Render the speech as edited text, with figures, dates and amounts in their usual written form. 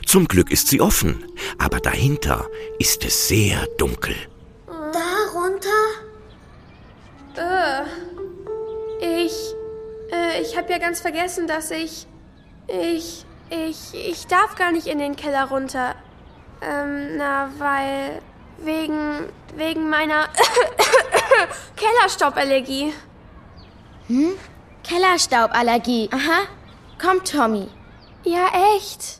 Zum Glück ist sie offen, aber dahinter ist es sehr dunkel. Darunter? Ich habe ja ganz vergessen, dass ich darf gar nicht in den Keller runter. Weil wegen meiner Kellerstauballergie. Kellerstauballergie. Aha. Komm, Tommy. Ja, echt.